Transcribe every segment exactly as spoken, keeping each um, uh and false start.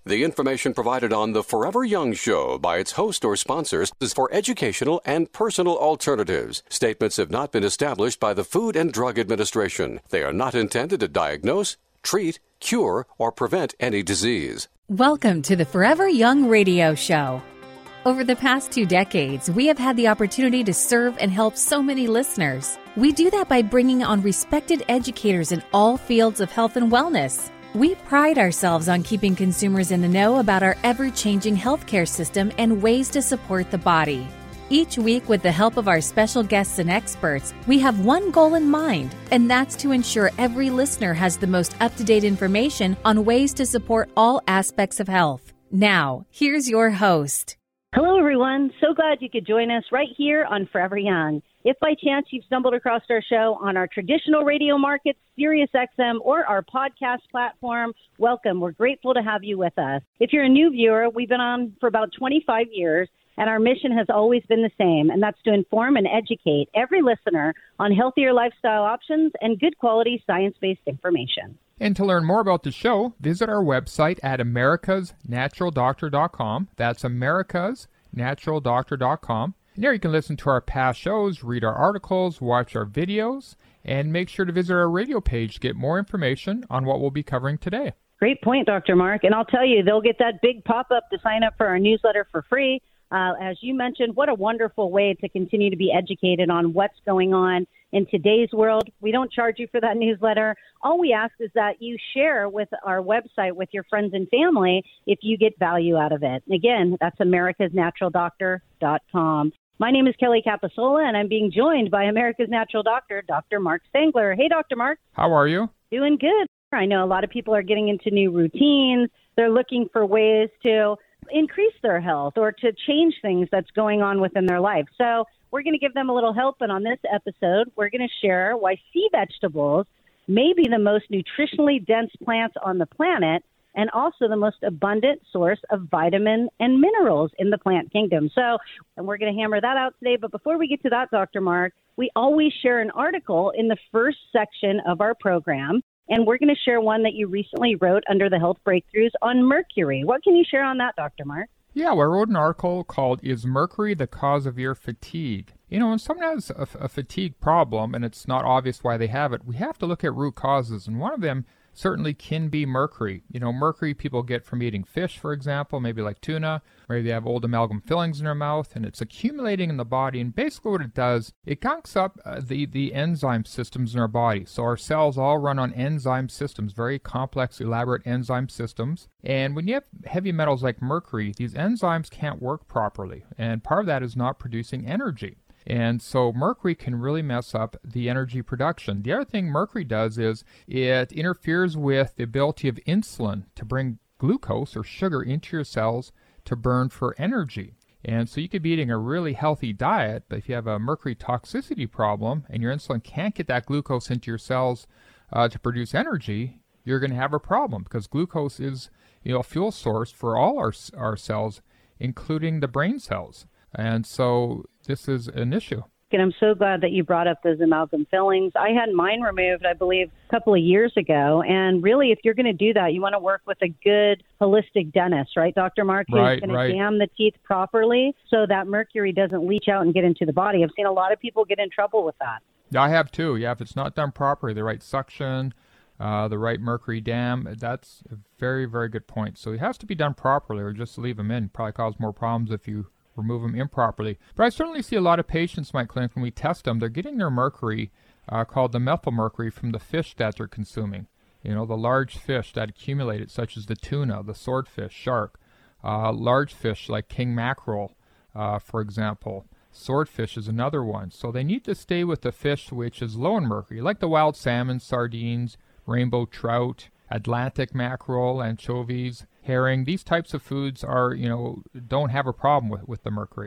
The information provided on the Forever Young Show by its host or sponsors is for educational and personal alternatives. Statements have not been established by the Food and Drug Administration. They are not intended to diagnose, treat, cure, or prevent any disease. Welcome to the Forever Young Radio Show. Over the past two decades, we have had the opportunity to serve and help so many listeners. We do that by bringing on respected educators in all fields of health and wellness. We pride ourselves on keeping consumers in the know about our ever-changing healthcare system and ways to support the body. Each week, with the help of our special guests and experts, we have one goal in mind, and that's to ensure every listener has the most up-to-date information on ways to support all aspects of health. Now, here's your host. Hello, everyone. So glad you could join us right here on Forever Young. If by chance you've stumbled across our show on our traditional radio markets, Sirius X M, or our podcast platform, welcome. We're grateful to have you with us. If you're a new viewer, we've been on for about twenty-five years, and our mission has always been the same, and that's to inform and educate every listener on healthier lifestyle options and good quality science-based information. And to learn more about the show, visit our website at americas natural doctor dot com. That's americas natural doctor dot com. And there you can listen to our past shows, read our articles, watch our videos, and make sure to visit our radio page to get more information on what we'll be covering today. Great point, Doctor Mark. And I'll tell you, they'll get that big pop-up to sign up for our newsletter for free. Uh, as you mentioned, what a wonderful way to continue to be educated on what's going on in today's world. We don't charge you for that newsletter. All we ask is that you share with our website with your friends and family if you get value out of it. Again, that's americas natural doctor dot com. My name is Kelly Capasola, and I'm being joined by America's Natural Doctor, Doctor Mark Stengler. Hey, Doctor Mark. How are you? Doing good. I know a lot of people are getting into new routines. They're looking for ways to increase their health or to change things that's going on within their life. So we're going to give them a little help. And on this episode, we're going to share why sea vegetables may be the most nutritionally dense plants on the planet and also the most abundant source of vitamin and minerals in the plant kingdom. So, and we're going to hammer that out today. But before we get to that, Doctor Mark, we always share an article in the first section of our program. And we're going to share one that you recently wrote under the Health Breakthroughs on mercury. What can you share on that, Doctor Mark? Yeah, well, I wrote an article called Is Mercury the Cause of Your Fatigue? You know, when someone has a, a fatigue problem and it's not obvious why they have it, we have to look at root causes. And one of them certainly can be mercury. You know, mercury people get from eating fish, for example, maybe like tuna, where they have old amalgam fillings in their mouth, and it's accumulating in the body. And basically what it does, it gunks up uh, the, the enzyme systems in our body. So our cells all run on enzyme systems, very complex, elaborate enzyme systems. And when you have heavy metals like mercury, these enzymes can't work properly. And part of that is not producing energy. And so mercury can really mess up the energy production. The other thing mercury does is it interferes with the ability of insulin to bring glucose or sugar into your cells to burn for energy. And so you could be eating a really healthy diet, but if you have a mercury toxicity problem and your insulin can't get that glucose into your cells uh, to produce energy, you're going to have a problem because glucose is, you know, a fuel source for all our our cells, including the brain cells. And so this is an issue. And I'm so glad that you brought up those amalgam fillings. I had mine removed, I believe, a couple of years ago. And really, if you're going to do that, you want to work with a good holistic dentist, right, Doctor Mark? Who's right, going right. to jam the teeth properly so that mercury doesn't leach out and get into the body. I've seen a lot of people get in trouble with that. Yeah, I have too. Yeah, if it's not done properly, the right suction, uh, the right mercury dam, that's a very, very good point. So it has to be done properly or just leave them in. Probably cause more problems if you remove them improperly. But I certainly see a lot of patients in my clinic when we test them, they're getting their mercury uh, called the methylmercury from the fish that they're consuming. You know, the large fish that accumulate it, such as the tuna, the swordfish, shark, uh, large fish like king mackerel, uh, for example. Swordfish is another one. So they need to stay with the fish which is low in mercury, like the wild salmon, sardines, rainbow trout, Atlantic mackerel, anchovies, herring. These types of foods are, you know, don't have a problem with, with the mercury.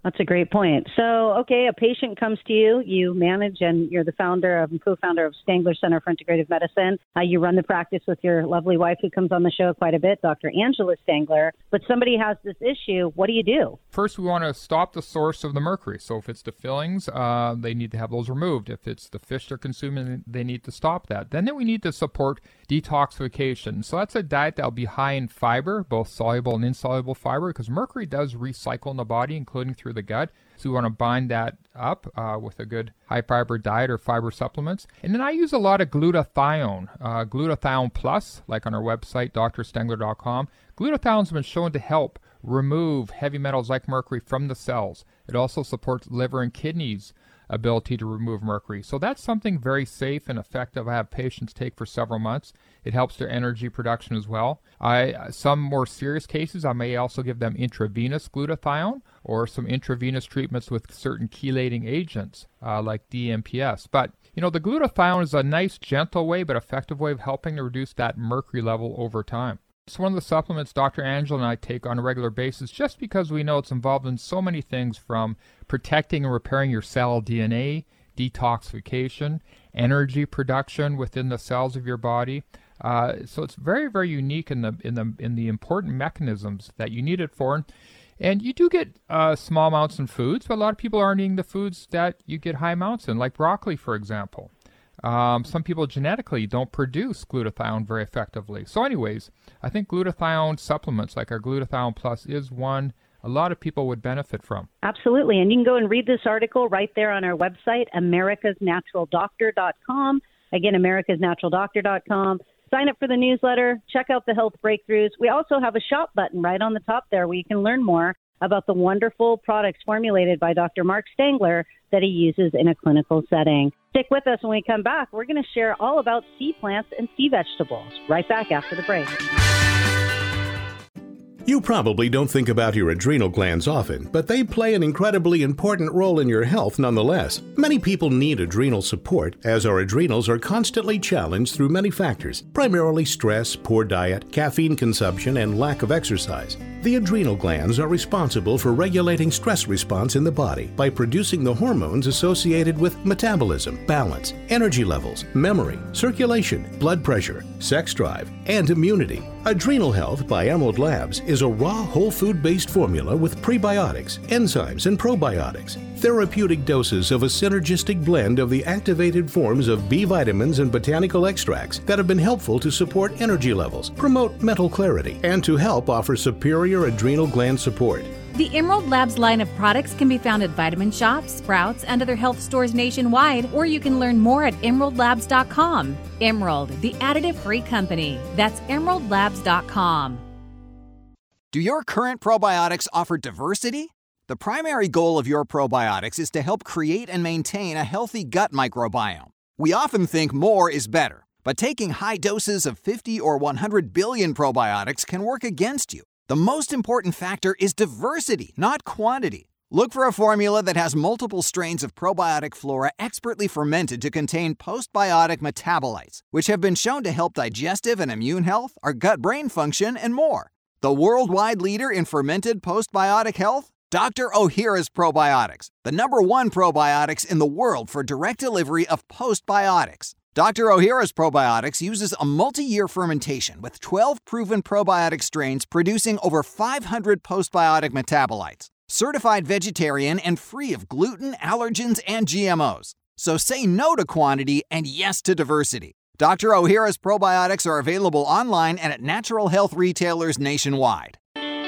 That's a great point. So, okay, a patient comes to you. You manage, and you're the founder of and co-founder of Stangler Center for Integrative Medicine. Uh, you run the practice with your lovely wife who comes on the show quite a bit, Doctor Angela Stangler. But somebody has this issue. What do you do? First, we want to stop the source of the mercury. So if it's the fillings, uh, they need to have those removed. If it's the fish they're consuming, they need to stop that. Then, then we need to support detoxification. So that's a diet that'll be high in fiber, both soluble and insoluble fiber, because mercury does recycle in the body, including through the gut. So we want to bind that up uh, with a good high fiber diet or fiber supplements. And then I use a lot of glutathione, uh, glutathione plus, like on our website, d r stangler dot com. Glutathione has been shown to help remove heavy metals like mercury from the cells. It also supports liver and kidneys' ability to remove mercury. So that's something very safe and effective I have patients take for several months. It helps their energy production as well. I, some more serious cases, I may also give them intravenous glutathione or some intravenous treatments with certain chelating agents uh, like D M P S. But, you know, the glutathione is a nice, gentle way but effective way of helping to reduce that mercury level over time. It's one of the supplements Doctor Angela and I take on a regular basis just because we know it's involved in so many things, from protecting and repairing your cell D N A, detoxification, energy production within the cells of your body. Uh, so it's very, very unique in the in the in the important mechanisms that you need it for. And you do get uh, small amounts in foods, but a lot of people aren't eating the foods that you get high amounts in, like broccoli, for example. Um, some people genetically don't produce glutathione very effectively. So anyways, I think glutathione supplements like our Glutathione Plus is one a lot of people would benefit from. Absolutely. And you can go and read this article right there on our website, americas natural doctor dot com. Again, americas natural doctor dot com. Sign up for the newsletter. Check out the health breakthroughs. We also have a shop button right on the top there where you can learn more about the wonderful products formulated by Doctor Mark Stangler that he uses in a clinical setting. Stick with us when we come back. We're going to share all about sea plants and sea vegetables right back after the break. You probably don't think about your adrenal glands often, but they play an incredibly important role in your health nonetheless. Many people need adrenal support, as our adrenals are constantly challenged through many factors, primarily stress, poor diet, caffeine consumption, and lack of exercise. The adrenal glands are responsible for regulating stress response in the body by producing the hormones associated with metabolism, balance, energy levels, memory, circulation, blood pressure, sex drive, and immunity. Adrenal Health by Emerald Labs is a raw whole food-based formula with prebiotics, enzymes, and probiotics. Therapeutic doses of a synergistic blend of the activated forms of B vitamins and botanical extracts that have been helpful to support energy levels, promote mental clarity, and to help offer superior adrenal gland support. The Emerald Labs line of products can be found at Vitamin Shoppe, Sprouts, and other health stores nationwide, or you can learn more at emerald labs dot com. Emerald, the additive-free company. That's emerald labs dot com. Do your current probiotics offer diversity? The primary goal of your probiotics is to help create and maintain a healthy gut microbiome. We often think more is better, but taking high doses of fifty or one hundred billion probiotics can work against you. The most important factor is diversity, not quantity. Look for a formula that has multiple strains of probiotic flora expertly fermented to contain postbiotic metabolites, which have been shown to help digestive and immune health, our gut-brain function, and more. The worldwide leader in fermented postbiotic health? Doctor Ohhira's Probiotics, the number one probiotics in the world for direct delivery of postbiotics. Doctor Ohhira's Probiotics uses a multi-year fermentation with twelve proven probiotic strains producing over five hundred postbiotic metabolites. Certified vegetarian and free of gluten, allergens, and G M Os. So say no to quantity and yes to diversity. Doctor Ohhira's Probiotics are available online and at natural health retailers nationwide.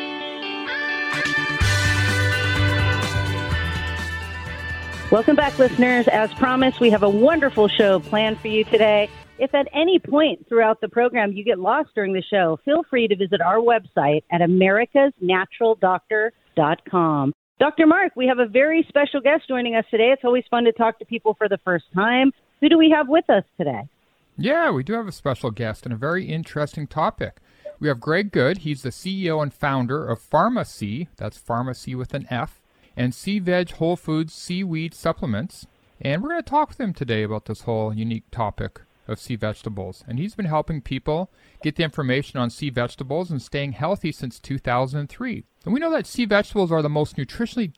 Welcome back, listeners. As promised, we have a wonderful show planned for you today. If at any point throughout the program you get lost during the show, feel free to visit our website at americas natural doctor dot com. Doctor Mark, we have a very special guest joining us today. It's always fun to talk to people for the first time. Who do we have with us today? Yeah, we do have a special guest and a very interesting topic. We have Greg Good. He's the C E O and founder of Pharmacy, that's Pharmacy with an F, and Sea Veg Whole Foods Seaweed Supplements. And we're going to talk with him today about this whole unique topic of sea vegetables. And he's been helping people get the information on sea vegetables and staying healthy since two thousand three. And we know that sea vegetables are the most nutritionally dense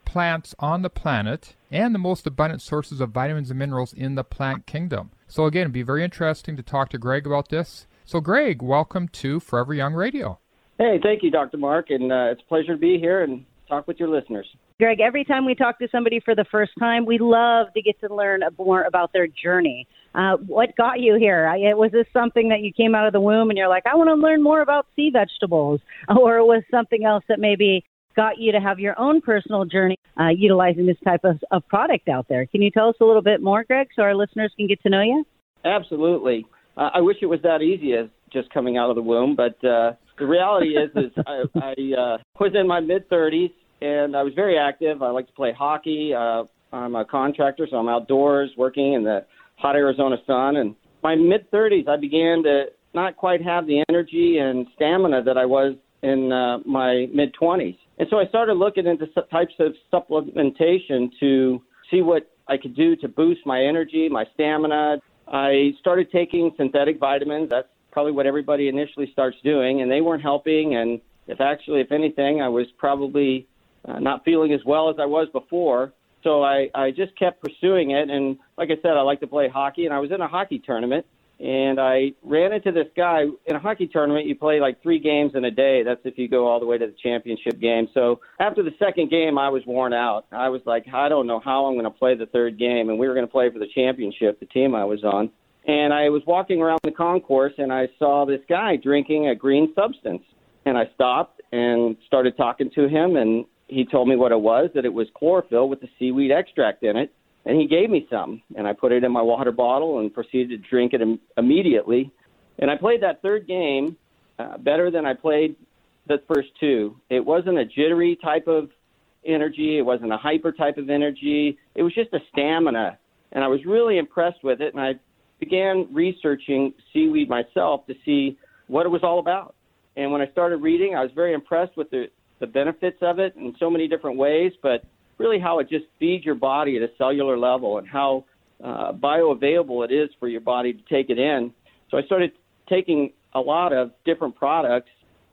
plants on the planet and the most abundant sources of vitamins and minerals in the plant kingdom. So again, it'd be very interesting to talk to Greg about this. So Greg, welcome to Forever Young Radio. Hey, thank you, Doctor Mark, and uh, it's a pleasure to be here and talk with your listeners. Greg, every time we talk to somebody for the first time, we love to get to learn more about their journey. Uh, what got you here? I, was this something that you came out of the womb and you're like, I want to learn more about sea vegetables? Or was something else that maybe got you to have your own personal journey uh, utilizing this type of, of product out there? Can you tell us a little bit more, Greg, so our listeners can get to know you? Absolutely. Uh, I wish it was that easy as just coming out of the womb, but uh, the reality is, is I, I uh, was in my mid-thirties, and I was very active. I like to play hockey. Uh, I'm a contractor, so I'm outdoors working in the hot Arizona sun. And my mid-thirties, I began to not quite have the energy and stamina that I was in uh, my mid-twenties. And so I started looking into some types of supplementation to see what I could do to boost my energy, my stamina. I started taking synthetic vitamins. That's probably what everybody initially starts doing, and they weren't helping. And if actually, if anything, I was probably uh, not feeling as well as I was before. So I, I just kept pursuing it. And like I said, I like to play hockey, and I was in a hockey tournament, and I ran into this guy. In a hockey tournament, you play like three games in a day. That's if you go all the way to the championship game. So after the second game, I was worn out. I was like, I don't know how I'm going to play the third game. And we were going to play for the championship, the team I was on. And I was walking around the concourse, and I saw this guy drinking a green substance. And I stopped and started talking to him, and he told me what it was, that it was chlorophyll with the seaweed extract in it. And he gave me some, and I put it in my water bottle and proceeded to drink it im- immediately. And I played that third game uh, better than I played the first two. It wasn't a jittery type of energy. It wasn't a hyper type of energy. It was just a stamina, and I was really impressed with it. And I began researching seaweed myself to see what it was all about. And when I started reading, I was very impressed with the, the benefits of it in so many different ways, but really how it just feeds your body at a cellular level and how uh, bioavailable it is for your body to take it in. So I started taking a lot of different products,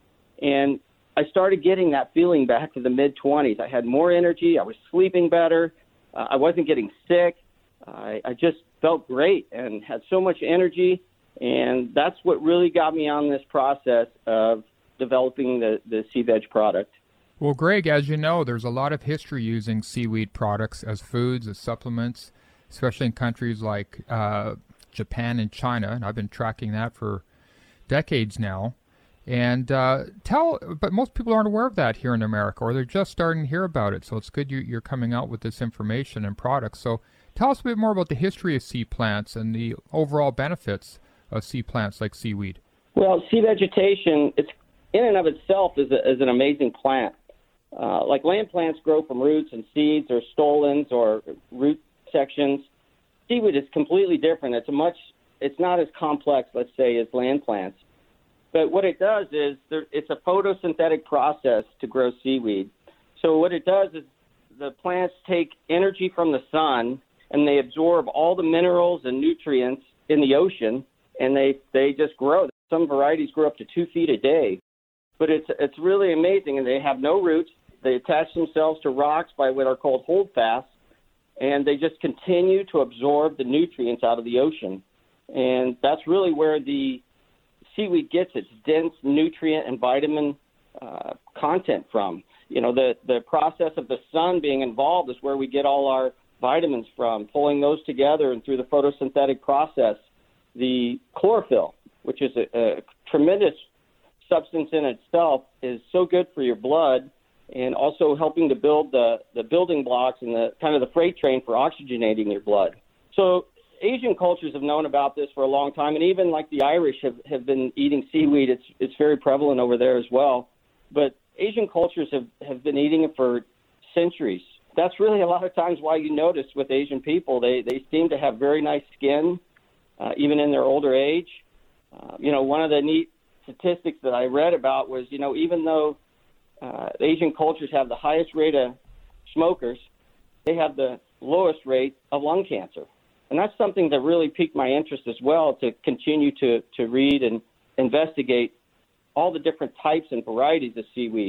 and I started getting that feeling back to the mid-twenties. I had more energy. I was sleeping better. Uh, I wasn't getting sick. I, I just felt great and had so much energy, and that's what really got me on this process of developing the, the Sea Veg product. Well, Greg, as you know, there's a lot of history using seaweed products as foods, as supplements, especially in countries like uh, Japan and China, and I've been tracking that for decades now. And uh, tell, but most people aren't aware of that here in America, or they're just starting to hear about it. So it's good you, you're coming out with this information and products. So tell us a bit more about the history of sea plants and the overall benefits of sea plants like seaweed. Well, sea vegetation, it's in and of itself is, a, is an amazing plant. Uh, like land plants grow from roots and seeds or stolons or root sections. Seaweed is completely different. It's a much, it's not as complex, let's say, as land plants. But what it does is there, it's a photosynthetic process to grow seaweed. So what it does is the plants take energy from the sun and they absorb all the minerals and nutrients in the ocean, and they, they just grow. Some varieties grow up to two feet a day. But it's it's really amazing, and they have no roots. They attach themselves to rocks by what are called holdfasts, and they just continue to absorb the nutrients out of the ocean. And that's really where the seaweed gets its dense nutrient and vitamin uh, content from. You know, the, the process of the sun being involved is where we get all our vitamins from, pulling those together, and through the photosynthetic process, the chlorophyll, which is a, a tremendous substance in itself, is so good for your blood and also helping to build the, the building blocks and the kind of the freight train for oxygenating your blood. So Asian cultures have known about this for a long time, and even like the Irish have, have been eating seaweed. It's it's very prevalent over there as well. But Asian cultures have, have been eating it for centuries. That's really a lot of times why you notice with Asian people, they, they seem to have very nice skin, uh, even in their older age. Uh, you know, one of the neat statistics that I read about was, you know, even though uh, Asian cultures have the highest rate of smokers, they have the lowest rate of lung cancer. And that's something that really piqued my interest as well, to continue to, to read and investigate all the different types and varieties of seaweed.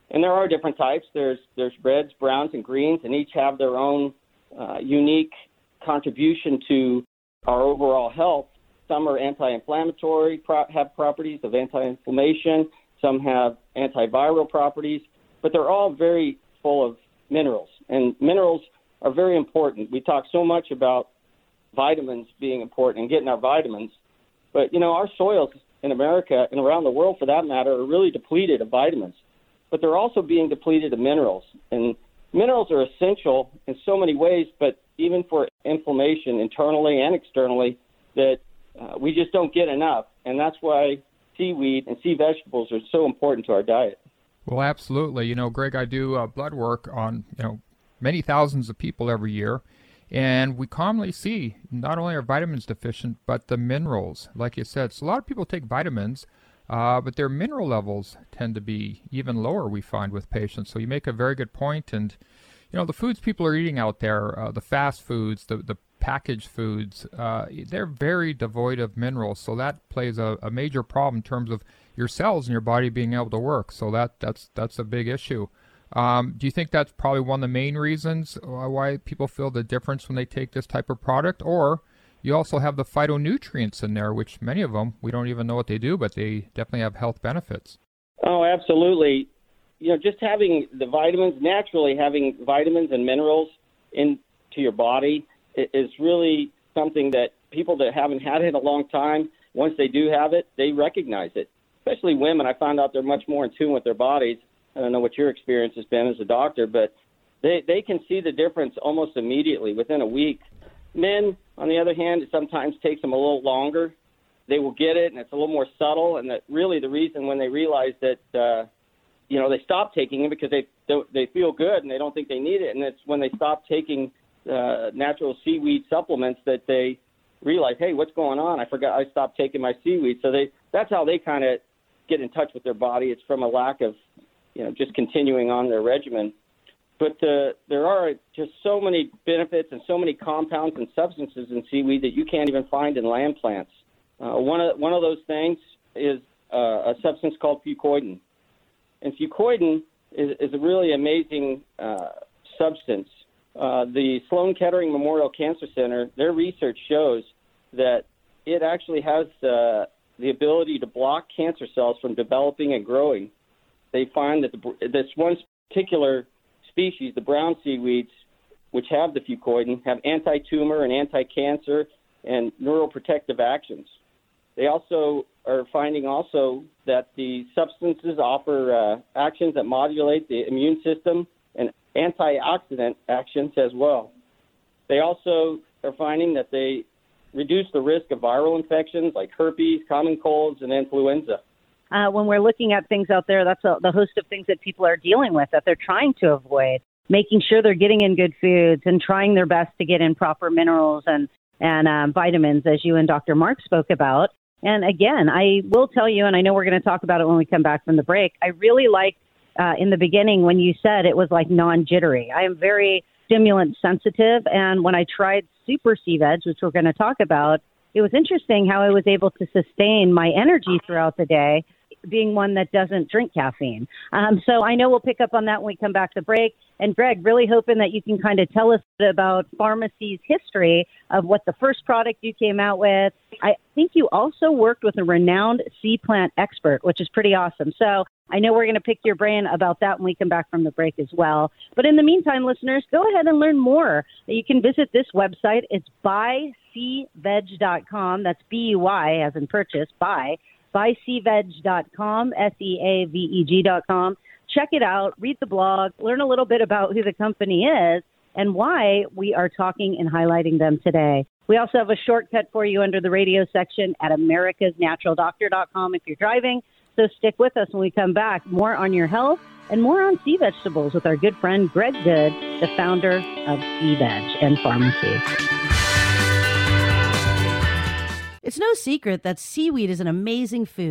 And there are different types. There's there's reds, browns, and greens, and each have their own uh, unique contribution to our overall health. Some are anti-inflammatory, pro- have properties of anti-inflammation. Some have antiviral properties, but they're all very full of minerals. And minerals are very important. We talk so much about vitamins being important and getting our vitamins, but, you know, our soils in America and around the world, for that matter, are really depleted of vitamins, but they're also being depleted of minerals. And minerals are essential in so many ways, but even for inflammation internally and externally, that uh, we just don't get enough. And that's why seaweed and sea vegetables are so important to our diet. Well, absolutely. You know, Greg, I do uh, blood work on, you know, many thousands of people every year, and we commonly see not only are vitamins deficient, but the minerals, like you said. So a lot of people take vitamins, uh, but their mineral levels tend to be even lower, we find, with patients. So you make a very good point. And, you know, the foods people are eating out there, uh, the fast foods, the, the packaged foods, uh, they're very devoid of minerals. So that plays a, a major problem in terms of your cells in your body being able to work. So that that's that's a big issue. Um, do you think that's probably one of the main reasons why people feel the difference when they take this type of product? Or you also have the phytonutrients in there, which many of them, we don't even know what they do, but they definitely have health benefits. Oh, absolutely. You know, just having the vitamins, naturally having vitamins and minerals into your body is really something that people that haven't had it in a long time, once they do have it, they recognize it. Especially women, I found out they're much more in tune with their bodies. I don't know what your experience has been as a doctor, but they, they can see the difference almost immediately, within a week. Men, on the other hand, it sometimes takes them a little longer. They will get it, and it's a little more subtle, and that really the reason when they realize that, uh, you know, they stop taking it because they they feel good and they don't think they need it, and it's when they stop taking uh, natural seaweed supplements that they realize, hey, what's going on? I forgot I stopped taking my seaweed. So they that's how they kind of get in touch with their body. It's from a lack of, you know, just continuing on their regimen. But uh, there are just so many benefits and so many compounds and substances in seaweed that you can't even find in land plants. Uh, one of one of those things is uh, a substance called fucoidan. And fucoidan is, is a really amazing uh, substance. Uh, the Sloan Kettering Memorial Cancer Center, their research shows that it actually has uh, the ability to block cancer cells from developing and growing. They find that the, this one particular species, the brown seaweeds, which have the fucoidan, have anti-tumor and anti-cancer and neuroprotective actions. They also are finding also that the substances offer uh, actions that modulate the immune system and antioxidant actions as well. They also are finding that they reduce the risk of viral infections like herpes, common colds, and influenza. Uh, when we're looking at things out there, that's a, the host of things that people are dealing with, that they're trying to avoid, making sure they're getting in good foods and trying their best to get in proper minerals and, and um, vitamins, as you and Doctor Mark spoke about. And again, I will tell you, and I know we're going to talk about it when we come back from the break, I really liked uh, in the beginning when you said it was like non-jittery. I am very stimulant sensitive, and when I tried Super Sea Veg, which we're going to talk about, it was interesting how I was able to sustain my energy throughout the day, being one that doesn't drink caffeine. Um, so I know we'll pick up on that when we come back to break. And Greg, really hoping that you can kind of tell us about Pharmacy's history of what the first product you came out with. I think you also worked with a renowned sea plant expert, which is pretty awesome. So I know we're going to pick your brain about that when we come back from the break as well. But in the meantime, listeners, go ahead and learn more. You can visit this website. It's buy sea veg dot com. That's B U Y as in purchase, buy. buy sea veg dot com, S E A V E G dot com. Check it out, read the blog, learn a little bit about who the company is and why we are talking and highlighting them today. We also have a shortcut for you under the radio section at americas natural doctor dot com if you're driving. So stick with us when we come back. More on your health and more on sea vegetables with our good friend Greg Good, the founder of Sea Veg and Pharmacy. It's no secret that seaweed is an amazing food,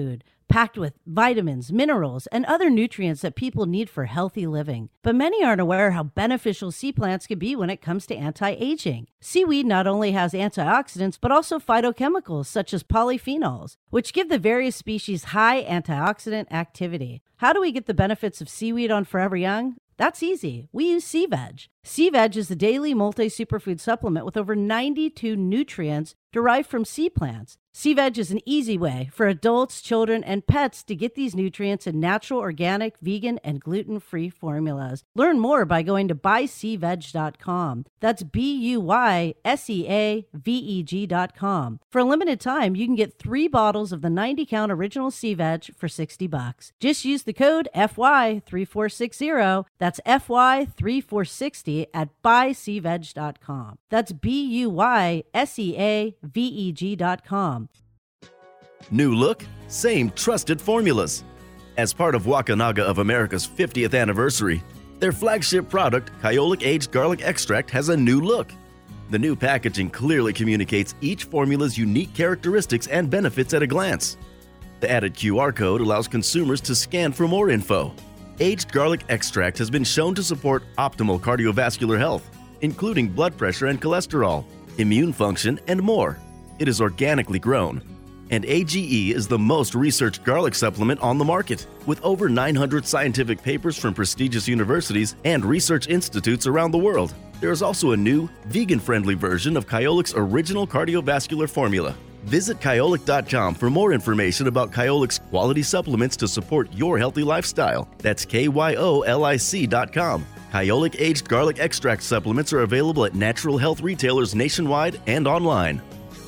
packed with vitamins, minerals, and other nutrients that people need for healthy living. But many aren't aware how beneficial sea plants can be when it comes to anti-aging. Seaweed not only has antioxidants, but also phytochemicals such as polyphenols, which give the various species high antioxidant activity. How do we get the benefits of seaweed on Forever Young? That's easy. We use Sea Veg. Sea Veg is the daily multi-superfood supplement with over ninety-two nutrients derived from sea plants. Sea Veg is an easy way for adults, children, and pets to get these nutrients in natural, organic, vegan, and gluten-free formulas. Learn more by going to buy sea veg dot com. That's B U Y S E A V E G dot com. For a limited time, you can get three bottles of the ninety count original Sea Veg for sixty bucks. Just use the code F Y three four six zero. That's F Y three four six zero at buy sea veg dot com. That's B U Y S E A V E G dot com. New look, same trusted formulas. As part of Wakunaga of America's fiftieth anniversary, their flagship product, Kyolic Aged Garlic Extract, has a new look. The new packaging clearly communicates each formula's unique characteristics and benefits at a glance. The added Q R code allows consumers to scan for more info. Aged Garlic Extract has been shown to support optimal cardiovascular health, including blood pressure and cholesterol, immune function, and more. It is organically grown. And A G E is the most researched garlic supplement on the market, with over nine hundred scientific papers from prestigious universities and research institutes around the world. There is also a new, vegan-friendly version of Kyolic's original cardiovascular formula. Visit Kyolic dot com for more information about Kyolic's quality supplements to support your healthy lifestyle. That's K Y O L I C dot com. Kyolic Aged Garlic Extract supplements are available at natural health retailers nationwide and online.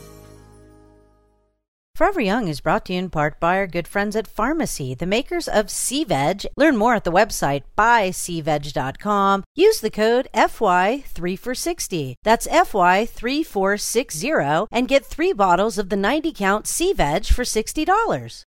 Forever Young is brought to you in part by our good friends at Pharmacy, the makers of Sea Veg. Learn more at the website buy sea veg dot com. Use the code F Y three four six zero. That's F Y three four six zero and get three bottles of the ninety count Sea Veg for sixty dollars.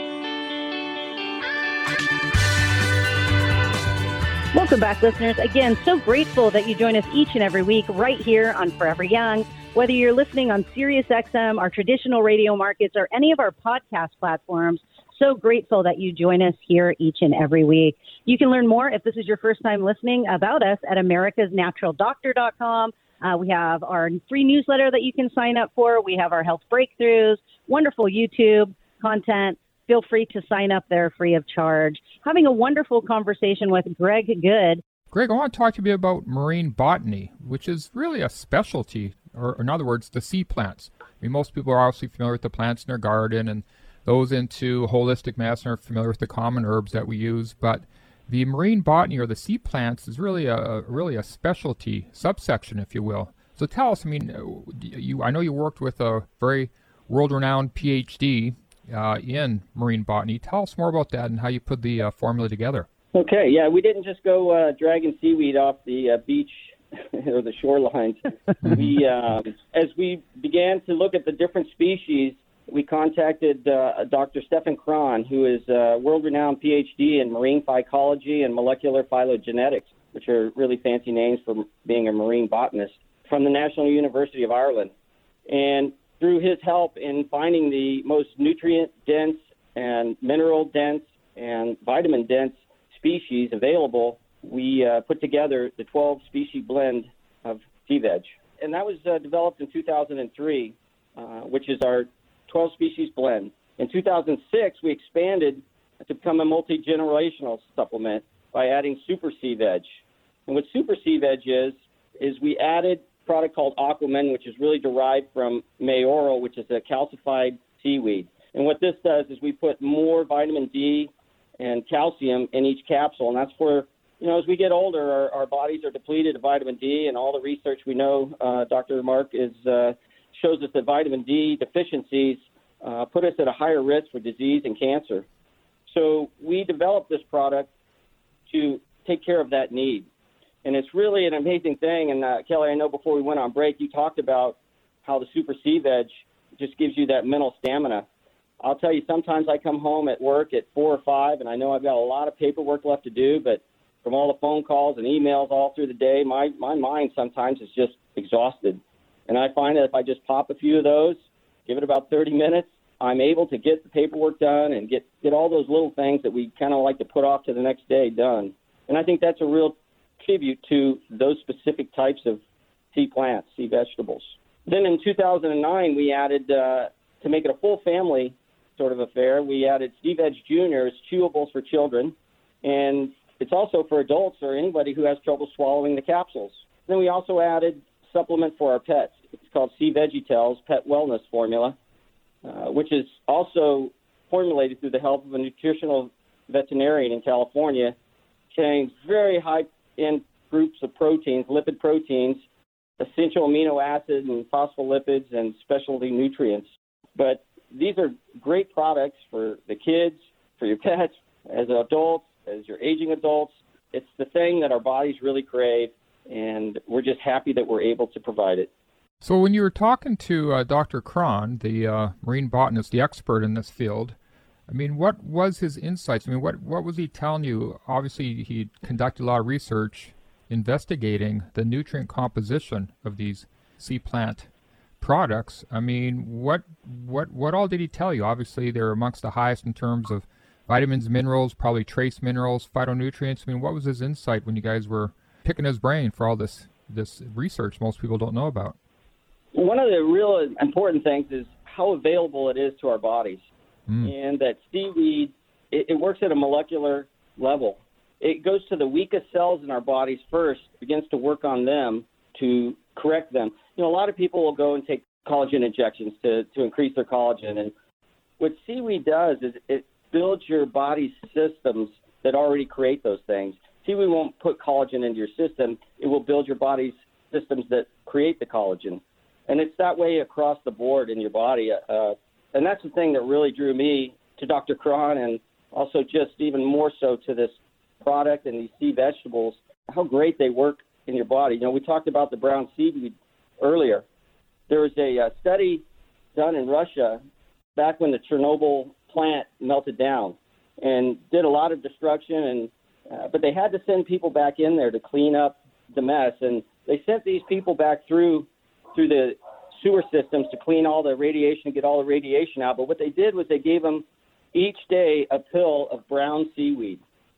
Welcome back, listeners. Again, so grateful that you join us each and every week right here on Forever Young. Whether you're listening on Sirius X M, our traditional radio markets, or any of our podcast platforms, so grateful that you join us here each and every week. You can learn more if this is your first time listening about us at americas natural doctor dot com. Uh, we have our free newsletter that you can sign up for. We have our health breakthroughs, wonderful YouTube content. Feel free to sign up there free of charge. Having a wonderful conversation with Greg Good. Greg, I want to talk to you about marine botany, which is really a specialty, or in other words, the sea plants. I mean, most people are obviously familiar with the plants in their garden, and those into holistic medicine are familiar with the common herbs that we use. But the marine botany, or the sea plants, is really a really a specialty subsection, if you will. So tell us. I mean, you I know you worked with a very world-renowned P H D uh, in marine botany. Tell us more about that and how you put the uh, formula together. Okay, yeah, we didn't just go uh, dragging seaweed off the uh, beach or the shorelines. we, um, as we began to look at the different species, we contacted uh, Doctor Stefan Kron, who is a world-renowned P H D in marine phycology and molecular phylogenetics, which are really fancy names for being a marine botanist, from the National University of Ireland. And through his help in finding the most nutrient-dense and mineral-dense and vitamin-dense species available, we uh, put together the twelve species blend of Sea Veg. And that was uh, developed in two thousand three, uh, which is our twelve species blend. In two thousand six, we expanded to become a multi-generational supplement by adding Super Sea Veg. And what Super Sea Veg is, is we added a product called Aquaman, which is really derived from Mayoral, which is a calcified seaweed. And what this does is we put more vitamin D and calcium in each capsule, and that's where, you know, as we get older, our, our bodies are depleted of vitamin D, and all the research we know, uh, Doctor Mark, is uh, shows us that vitamin D deficiencies uh, put us at a higher risk for disease and cancer. So we developed this product to take care of that need, and it's really an amazing thing. And uh, Kelly, I know before we went on break, you talked about how the Super Sea Veg just gives you that mental stamina. I'll tell you, sometimes I come home at work at four or five, and I know I've got a lot of paperwork left to do, but from all the phone calls and emails all through the day, my, my mind sometimes is just exhausted. And I find that if I just pop a few of those, give it about thirty minutes, I'm able to get the paperwork done and get, get all those little things that we kind of like to put off to the next day done. And I think that's a real tribute to those specific types of sea plants, sea vegetables. Then in two thousand nine, we added, uh, to make it a full family sort of affair, we added C-Veg Juniors, chewables for children, and it's also for adults or anybody who has trouble swallowing the capsules. Then we also added supplement for our pets. It's called C-Veggietales Pet Wellness Formula, uh, which is also formulated through the help of a nutritional veterinarian in California, contains very high-end groups of proteins, lipid proteins, essential amino acids and phospholipids and specialty nutrients. But these are great products for the kids, for your pets, as adults, as your aging adults. It's the thing that our bodies really crave, and we're just happy that we're able to provide it. So when you were talking to uh, Doctor Cron, the uh, marine botanist, the expert in this field, I mean, what was his insights? I mean, what, what was he telling you? Obviously, he conducted a lot of research investigating the nutrient composition of these sea plant products. I mean, what what what all did he tell you? Obviously, they're amongst the highest in terms of vitamins, minerals, probably trace minerals, phytonutrients. I mean, what was his insight when you guys were picking his brain for all this this research most people don't know about? One of the real important things is how available it is to our bodies, mm. and that seaweed, it, it works at a molecular level. It goes to the weakest cells in our bodies first, begins to work on them to correct them. You know, a lot of people will go and take collagen injections to, to increase their collagen. And what seaweed does is it builds your body's systems that already create those things. Seaweed won't put collagen into your system. It will build your body's systems that create the collagen. And it's that way across the board in your body. Uh, and that's the thing that really drew me to Doctor Cron, and also just even more so to this product and these sea vegetables, how great they work in your body. You know, we talked about the brown seaweed earlier. There was a uh, study done in Russia back when the Chernobyl plant melted down and did a lot of destruction, and uh, but they had to send people back in there to clean up the mess, and they sent these people back through through the sewer systems to clean all the radiation, get all the radiation out. But what they did was they gave them each day a pill of brown seaweed.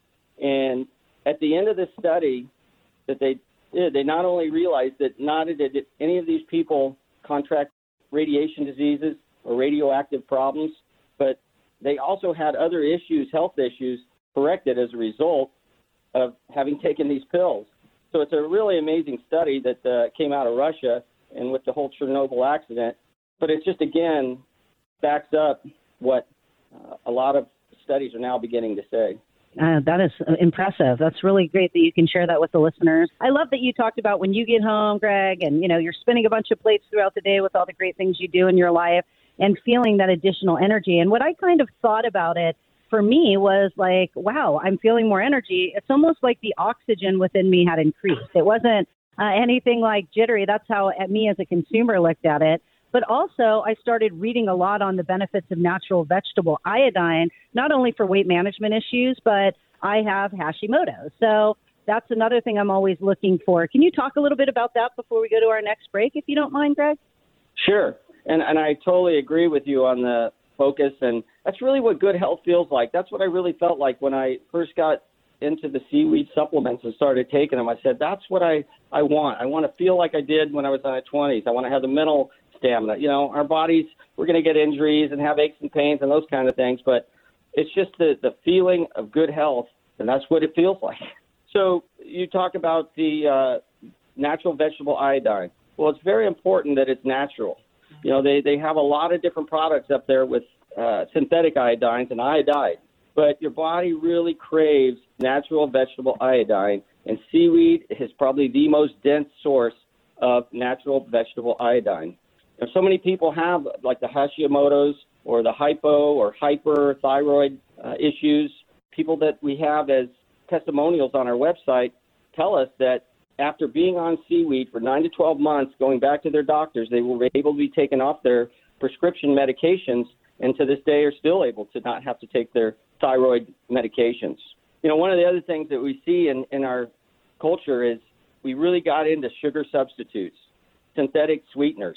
And at the end of the study that they did, they not only realized that not did any of these people contract radiation diseases or radioactive problems, but they also had other issues, health issues, corrected as a result of having taken these pills. So it's a really amazing study that uh, came out of Russia and with the whole Chernobyl accident. But it just, again, backs up what uh, a lot of studies are now beginning to say. Uh, that is impressive. That's really great that you can share that with the listeners. I love that you talked about when you get home, Greg, and, you know, you're spinning a bunch of plates throughout the day with all the great things you do in your life and feeling that additional energy. And what I kind of thought about it for me was like, wow, I'm feeling more energy. It's almost like the oxygen within me had increased. It wasn't uh, anything like jittery. That's how at me as a consumer looked at it. But also, I started reading a lot on the benefits of natural vegetable iodine, not only for weight management issues, but I have Hashimoto's. So that's another thing I'm always looking for. Can you talk a little bit about that before we go to our next break, if you don't mind, Greg? Sure. And, and I totally agree with you on the focus. And that's really what good health feels like. That's what I really felt like when I first got into the seaweed supplements and started taking them. I said, that's what I, I want. I want to feel like I did when I was in my twenties. I want to have the mental stamina. You know, our bodies, we're going to get injuries and have aches and pains and those kind of things, but it's just the, the feeling of good health, and that's what it feels like. So you talk about the uh, natural vegetable iodine. Well, it's very important that it's natural. You know, they, they have a lot of different products up there with uh, synthetic iodines and iodide, but your body really craves natural vegetable iodine, and seaweed is probably the most dense source of natural vegetable iodine. And so many people have like the Hashimoto's or the hypo or hyperthyroid uh, issues. People that we have as testimonials on our website tell us that after being on seaweed for nine to twelve months, going back to their doctors, they were able to be taken off their prescription medications, and to this day are still able to not have to take their thyroid medications. You know, one of the other things that we see in, in our culture is we really got into sugar substitutes, synthetic sweeteners.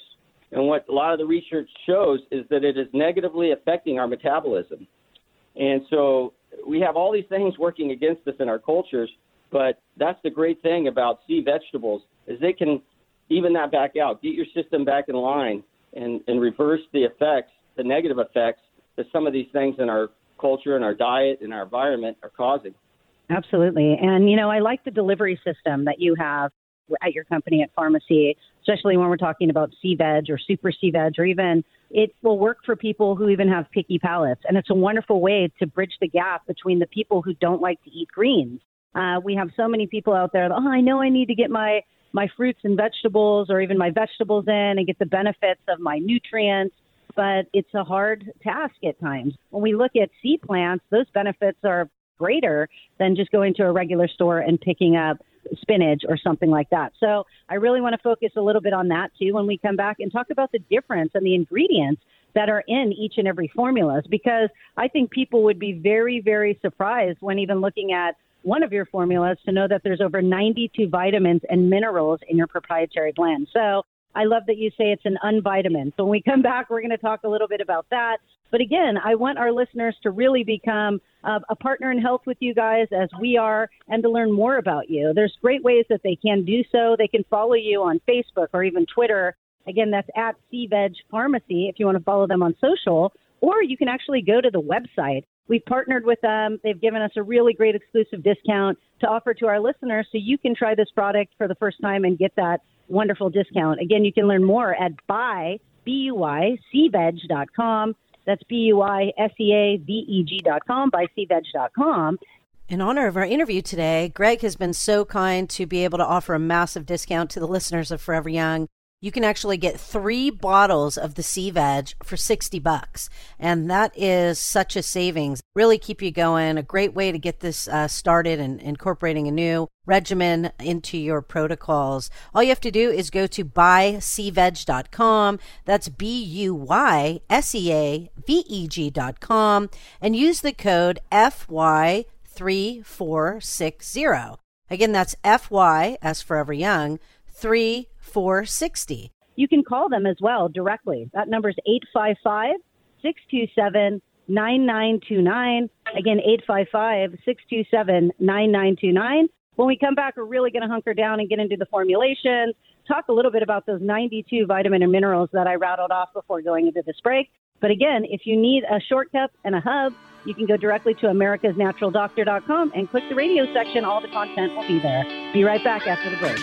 And what a lot of the research shows is that it is negatively affecting our metabolism. And so we have all these things working against us in our cultures, but that's the great thing about sea vegetables is they can even that back out, get your system back in line and, and reverse the effects, the negative effects that some of these things in our culture and our diet and our environment are causing. Absolutely. And, you know, I like the delivery system that you have at your company at Pharmacy, especially when we're talking about sea veg or super sea veg, or even it will work for people who even have picky palates. And it's a wonderful way to bridge the gap between the people who don't like to eat greens. Uh, we have so many people out there that, oh, I know I need to get my, my fruits and vegetables or even my vegetables in and get the benefits of my nutrients. But it's a hard task at times. When we look at sea plants, those benefits are greater than just going to a regular store and picking up spinach or something like that. So I really want to focus a little bit on that too when we come back and talk about the difference and the ingredients that are in each and every formulas, because I think people would be very, very surprised when even looking at one of your formulas to know that there's over ninety-two vitamins and minerals in your proprietary blend. So I love that you say it's an unvitamin. So when we come back, we're going to talk a little bit about that. But again, I want our listeners to really become uh, a partner in health with you guys as we are, and to learn more about you. There's great ways that they can do so. They can follow you on Facebook or even Twitter. Again, that's at Sea Veg Pharmacy if you want to follow them on social, or you can actually go to the website. We've partnered with them. They've given us a really great exclusive discount to offer to our listeners so you can try this product for the first time and get that wonderful discount. Again, you can learn more at buy, B U Y, sea veg dot com. That's B U I S E A V E G dot com, buy sea veg dot com. In honor of our interview today, Greg has been so kind to be able to offer a massive discount to the listeners of Forever Young. You can actually get three bottles of the Sea Veg for sixty bucks. And that is such a savings. Really keep you going. A great way to get this uh, started and incorporating a new regimen into your protocols. All you have to do is go to buy sea veg dot com. That's B U Y S E A V E G dot com, and use the code F Y three four six zero. Again, that's F Y, as Forever Young, three four sixty. You can call them as well directly. That number is eight five five, six two seven, nine nine two nine. Again, eight five five, six two seven, nine nine two nine. When we come back, we're really going to hunker down and get into the formulations, talk a little bit about those ninety-two vitamin and minerals that I rattled off before going into this break. But again, if you need a shortcut and a hub, you can go directly to americas natural doctor dot com and click the radio section. All the content will be there. Be right back after the break.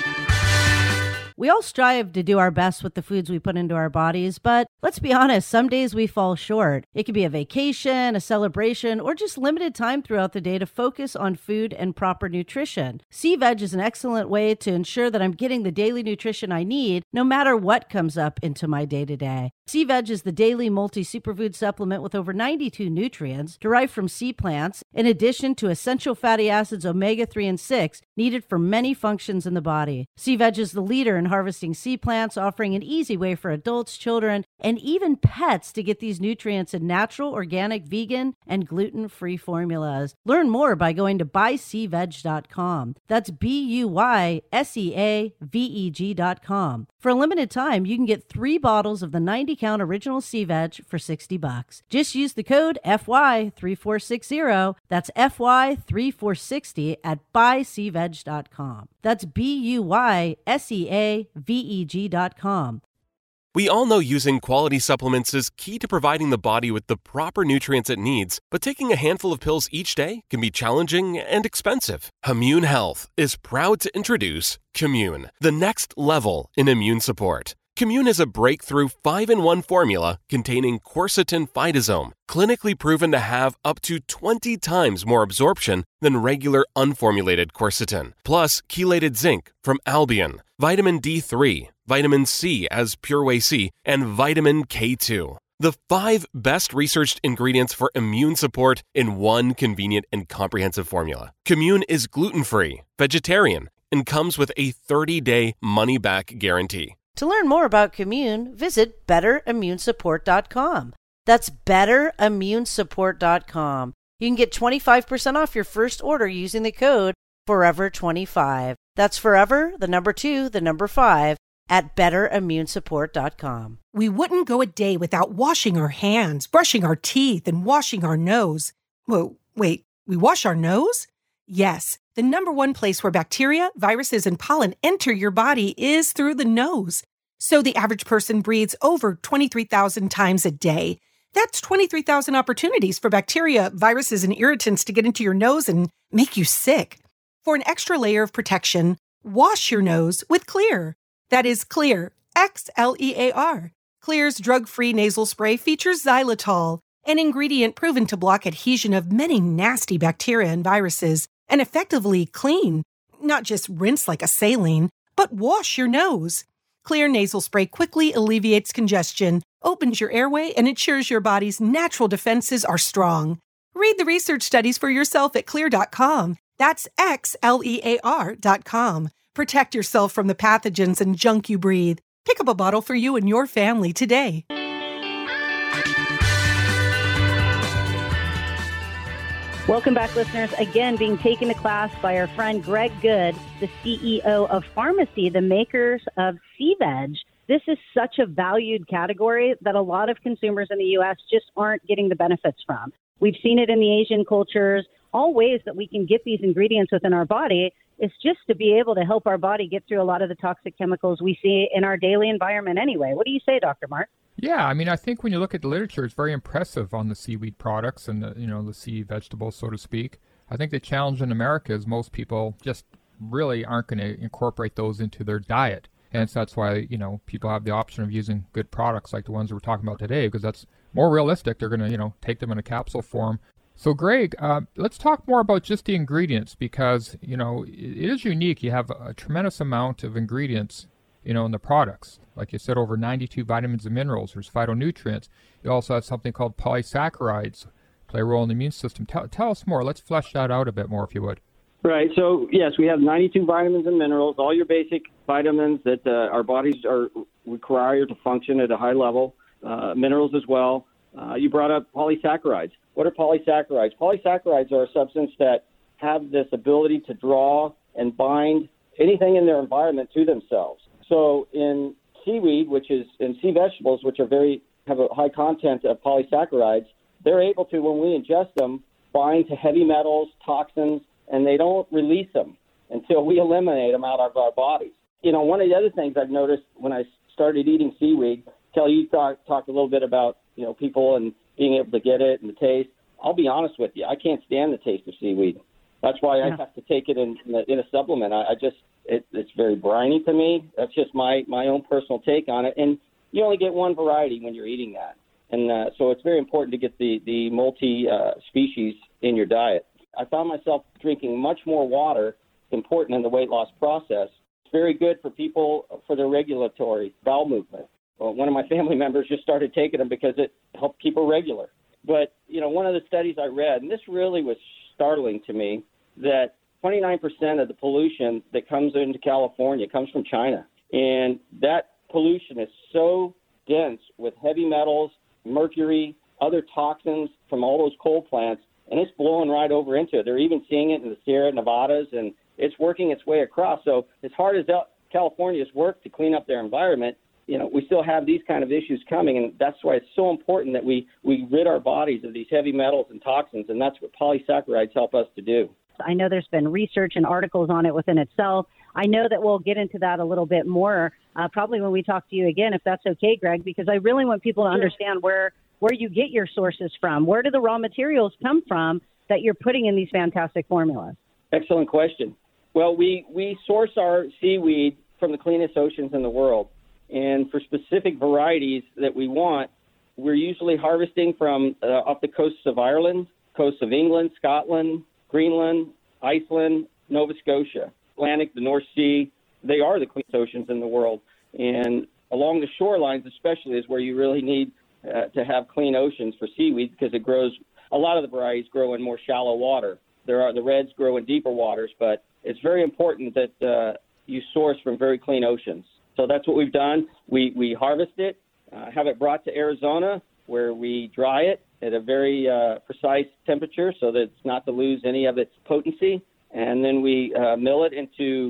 We all strive to do our best with the foods we put into our bodies, but let's be honest, some days we fall short. It could be a vacation, a celebration, or just limited time throughout the day to focus on food and proper nutrition. Sea Veg is an excellent way to ensure that I'm getting the daily nutrition I need, no matter what comes up into my day-to-day. Sea Veg is the daily multi-superfood supplement with over ninety-two nutrients derived from sea plants, in addition to essential fatty acids omega three and six needed for many functions in the body. Sea Veg is the leader in harvesting sea plants, offering an easy way for adults, children, and even pets to get these nutrients in natural, organic, vegan, and gluten-free formulas. Learn more by going to buy sea veg dot com. That's B U Y S E A V E G dot com. For a limited time, you can get three bottles of the ninety count original Sea Veg for sixty bucks. Just use the code F Y three four six zero. That's F Y three four six zero at buy sea veg dot com. That's B U Y S E A V E G dot com. We all know using quality supplements is key to providing the body with the proper nutrients it needs, but taking a handful of pills each day can be challenging and expensive. Immune Health is proud to introduce Commune, the next level in immune support. Commune is a breakthrough five in one formula containing quercetin phytosome, clinically proven to have up to twenty times more absorption than regular unformulated quercetin, plus chelated zinc from Albion, vitamin D three, vitamin C as Pure Whey C, and vitamin K two. The five best researched ingredients for immune support in one convenient and comprehensive formula. Commune is gluten-free, vegetarian, and comes with a thirty-day money-back guarantee. To learn more about Commune, visit better immune support dot com. That's better immune support dot com. You can get twenty-five percent off your first order using the code forever twenty-five. That's forever, the number two, the number five, at better immune support dot com. We wouldn't go a day without washing our hands, brushing our teeth, and washing our nose. Whoa, wait, we wash our nose? Yes, the number one place where bacteria, viruses, and pollen enter your body is through the nose. So the average person breathes over twenty-three thousand times a day. That's twenty-three thousand opportunities for bacteria, viruses, and irritants to get into your nose and make you sick. For an extra layer of protection, wash your nose with Xlear. That is Xlear, X L E A R. Xlear's drug-free nasal spray features xylitol, an ingredient proven to block adhesion of many nasty bacteria and viruses, and effectively clean. Not just rinse like a saline, but wash your nose. Xlear nasal spray quickly alleviates congestion, opens your airway, and ensures your body's natural defenses are strong. Read the research studies for yourself at xlear dot com. That's X L E A R dot com. Protect yourself from the pathogens and junk you breathe. Pick up a bottle for you and your family today. Welcome back, listeners. Again, being taken to class by our friend Greg Good, the C E O of Pharmacy, the makers of C-Veg. This is such a valued category that a lot of consumers in the U S just aren't getting the benefits from. We've seen it in the Asian cultures. All ways that we can get these ingredients within our body is just to be able to help our body get through a lot of the toxic chemicals we see in our daily environment anyway. What do you say, Doctor Mark? Yeah, I mean, I think when you look at the literature, it's very impressive on the seaweed products and the, you know, the sea vegetables, so to speak. I think the challenge in America is most people just really aren't going to incorporate those into their diet. And so that's why, you know, people have the option of using good products like the ones we're talking about today, because that's more realistic. They're going to, you know, take them in a capsule form. So, Greg, uh, let's talk more about just the ingredients because, you know, it is unique. You have a tremendous amount of ingredients, you know, in the products. Like you said, over ninety-two vitamins and minerals. There's phytonutrients. You also have something called polysaccharides, play a role in the immune system. Tell, tell us more. Let's flesh that out a bit more, if you would. Right. So, yes, we have ninety-two vitamins and minerals, all your basic vitamins that uh, our bodies are required to function at a high level, uh, minerals as well. Uh, you brought up polysaccharides. What are polysaccharides? Polysaccharides are a substance that have this ability to draw and bind anything in their environment to themselves. So in seaweed, which is in sea vegetables, which are very have a high content of polysaccharides, they're able to, when we ingest them, bind to heavy metals, toxins, and they don't release them until we eliminate them out of our bodies. You know, one of the other things I've noticed when I started eating seaweed, Kelly, you talk, talked a little bit about, you know, people and being able to get it and the taste. I'll be honest with you, I can't stand the taste of seaweed. That's why I have to take it in, in, a, in a supplement. I, I just, it, it's very briny to me. That's just my, my own personal take on it. And you only get one variety when you're eating that. And uh, so it's very important to get the, the multi-species uh, in your diet. I found myself drinking much more water, important in the weight loss process. It's very good for people for their regulatory bowel movement. Well, one of my family members just started taking them because it helped keep her regular. But, you know, one of the studies I read, and this really was startling to me, that twenty-nine percent of the pollution that comes into California comes from China. And that pollution is so dense with heavy metals, mercury, other toxins from all those coal plants, and it's blowing right over into it. They're even seeing it in the Sierra Nevadas, and it's working its way across. So as hard as California's worked to clean up their environment, you know, we still have these kind of issues coming, and that's why it's so important that we, we rid our bodies of these heavy metals and toxins, and that's what polysaccharides help us to do. I know there's been research and articles on it within itself. I know that we'll get into that a little bit more, uh, probably when we talk to you again, if that's okay, Greg, because I really want people to understand where, where you get your sources from. Where do the raw materials come from that you're putting in these fantastic formulas? Excellent question. Well, we, we source our seaweed from the cleanest oceans in the world. And for specific varieties that we want, we're usually harvesting from uh, off the coasts of Ireland, coasts of England, Scotland, Greenland, Iceland, Nova Scotia, Atlantic, the North Sea. They are the cleanest oceans in the world. And along the shorelines especially is where you really need uh, to have clean oceans for seaweed because it grows, a lot of the varieties grow in more shallow water. There are the reds grow in deeper waters, but it's very important that uh, you source from very clean oceans. So that's what we've done. We we harvest it, uh, have it brought to Arizona where we dry it at a very uh, precise temperature so that it's not to lose any of its potency. And then we uh, mill it into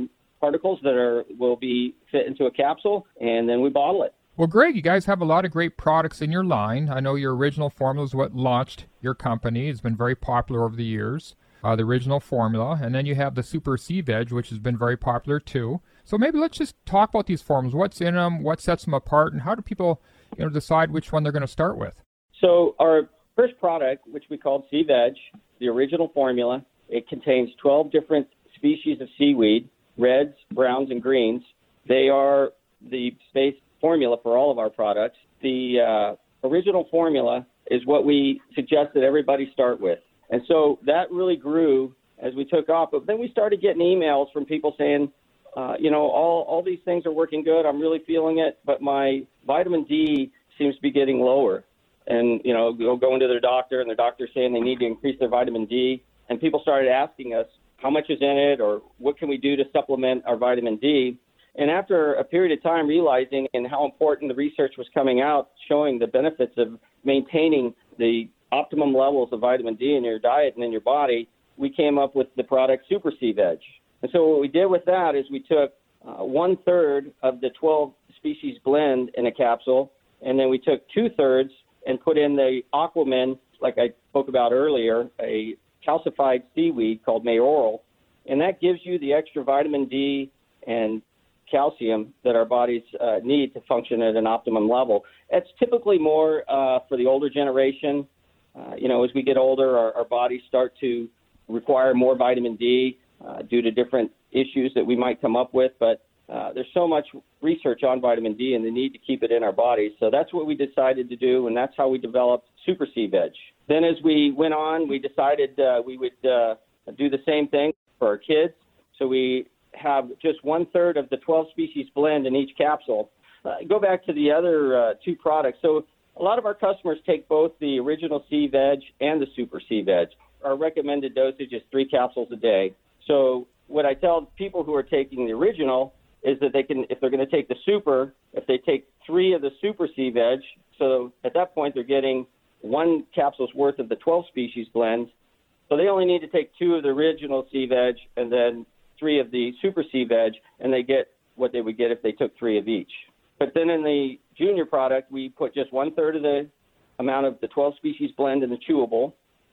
particles that are will be fit into a capsule, and then we bottle it. Well, Greg, you guys have a lot of great products in your line. I know your original formula is what launched your company. It's been very popular over the years, uh, the original formula. And then you have the Super C-Veg, which has been very popular too. So maybe let's just talk about these formulas. What's in them, what sets them apart, and how do people you know, decide which one they're going to start with? So our first product, which we called C-Veg, the original formula, it contains twelve different species of seaweed, reds, browns, and greens. They are the base formula for all of our products. The uh, original formula is what we suggest that everybody start with. And so that really grew as we took off. But then we started getting emails from people saying, uh, you know, all, all these things are working good. I'm really feeling it, but my vitamin D seems to be getting lower. And, you know, they'll go into their doctor, and their doctor's saying they need to increase their vitamin D. And people started asking us how much is in it or what can we do to supplement our vitamin D. And after a period of time realizing and how important the research was coming out, showing the benefits of maintaining the optimum levels of vitamin D in your diet and in your body, we came up with the product Super C-Veg. And so what we did with that is we took uh, one-third of the twelve species blend in a capsule, and then we took two-thirds and put in the Aquamin, like I spoke about earlier, a calcified seaweed called Mayoral, and that gives you the extra vitamin D and calcium that our bodies uh, need to function at an optimum level. It's typically more uh, for the older generation. Uh, you know, as we get older, our, our bodies start to require more vitamin D uh, due to different issues that we might come up with, but uh, there's so much research on vitamin D and the need to keep it in our bodies. So that's what we decided to do, and that's how we developed Super C-Veg. Then as we went on, we decided uh, we would uh, do the same thing for our kids. So we have just one-third of the twelve species blend in each capsule. Uh, go back to the other uh, two products. So a lot of our customers take both the original C-Veg and the Super C-Veg. Our recommended dosage is three capsules a day. So what I tell people who are taking the original is that they can, if they're going to take the Super, if they take three of the Super C-Veg, so at that point they're getting one capsule's worth of the twelve species blend. So they only need to take two of the original C-Veg and then three of the Super C-Veg, and they get what they would get if they took three of each. But then in the junior product, we put just one-third of the amount of the twelve species blend in the chewable,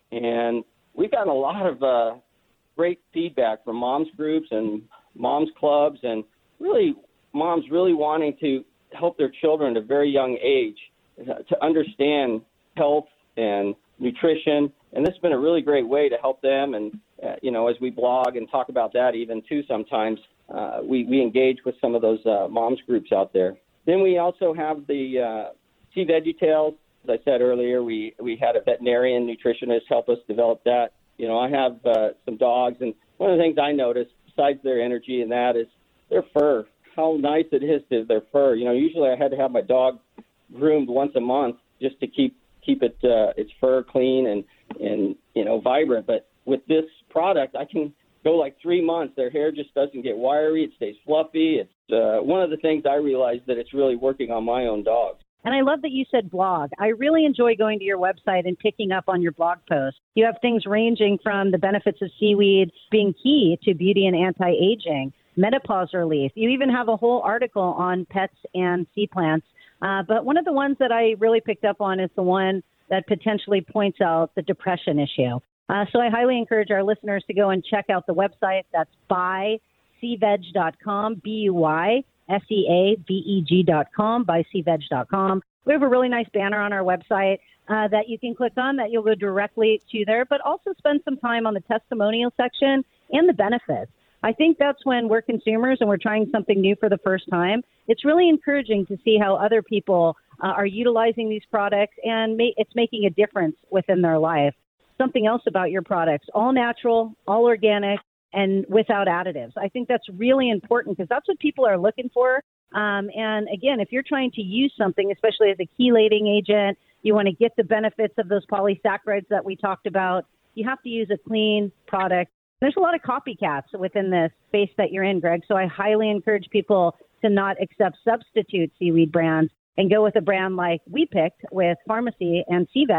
and we've gotten a lot of uh, great feedback from moms groups and moms clubs, and really moms really wanting to help their children at a very young age to understand health and nutrition, and this has been a really great way to help them. And uh, you know, as we blog and talk about that even too, sometimes uh, we, we engage with some of those uh, moms groups out there. Then we also have the uh, C-Vegetails. As I said earlier, we, we had a veterinarian nutritionist help us develop that. You know, I have uh, some dogs, and one of the things I noticed, besides their energy and that, is their fur, how nice it is to their fur. You know, usually I had to have my dog groomed once a month just to keep keep it uh, its fur clean and, and, you know, vibrant. But with this product, I can go like three months. Their hair just doesn't get wiry. It stays fluffy. It's uh, one of the things I realized that it's really working on my own dogs. And I love that you said blog. I really enjoy going to your website and picking up on your blog posts. You have things ranging from the benefits of seaweed being key to beauty and anti-aging, menopause relief. You even have a whole article on pets and sea plants. Uh, but one of the ones that I really picked up on is the one that potentially points out the depression issue. Uh, so I highly encourage our listeners to go and check out the website. That's buy c veg dot com, B U Y S E A V E G dot com, buy c veg dot com. We have a really nice banner on our website uh, that you can click on that you'll go directly to there, but also spend some time on the testimonial section and the benefits. I think that's when we're consumers and we're trying something new for the first time. It's really encouraging to see how other people uh, are utilizing these products, and ma- it's making a difference within their life. Something else about your products, all natural, all organic, and without additives. I think that's really important because that's what people are looking for. Um, and again, if you're trying to use something, especially as a chelating agent, you want to get the benefits of those polysaccharides that we talked about, you have to use a clean product. There's a lot of copycats within this space that you're in, Greg, so I highly encourage people to not accept substitute seaweed brands and go with a brand like we picked with Pharmacy and C-Veg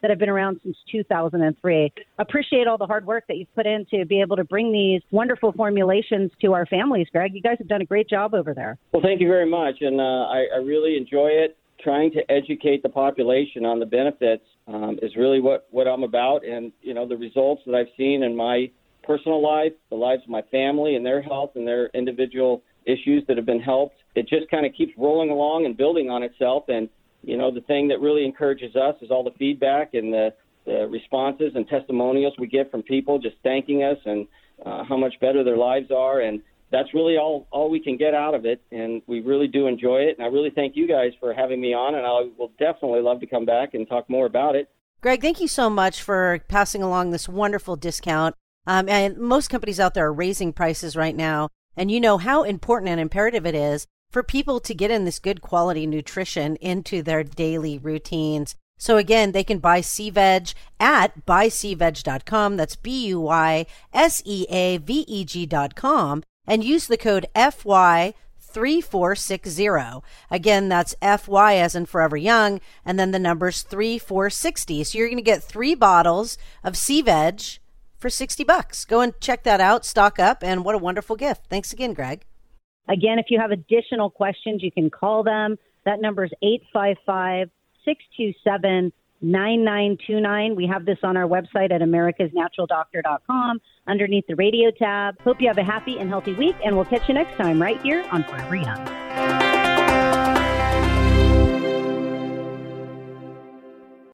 that have been around since two thousand three. Appreciate all the hard work that you've put in to be able to bring these wonderful formulations to our families, Greg. You guys have done a great job over there. Well, thank you very much, and uh, I, I really enjoy it. Trying to educate the population on the benefits um, is really what, what I'm about, and, you know, the results that I've seen in my personal life, the lives of my family and their health and their individual issues that have been helped, it just kind of keeps rolling along and building on itself. And, you know, the thing that really encourages us is all the feedback and the, the responses and testimonials we get from people just thanking us and uh, how much better their lives are. And that's really all, all we can get out of it, and we really do enjoy it. And I really thank you guys for having me on, and I will definitely love to come back and talk more about it. Greg, thank you so much for passing along this wonderful discount. Um, and most companies out there are raising prices right now, and you know how important and imperative it is for people to get in this good quality nutrition into their daily routines. So again, they can buy C-Veg at buy c veg dot com. That's B U Y S E A V E G dot com. And use the code F Y three four six zero. Again, that's F Y as in Forever Young, and then the number's three four six zero. So you're going to get three bottles of C-Veg for sixty bucks. Go and check that out, stock up, and what a wonderful gift. Thanks again, Greg. Again, if you have additional questions, you can call them. That number is eight five five, six two seven, nine nine two nine. We have this on our website at americas natural doctor dot com underneath the radio tab. Hope you have a happy and healthy week, and we'll catch you next time right here on Forever Young.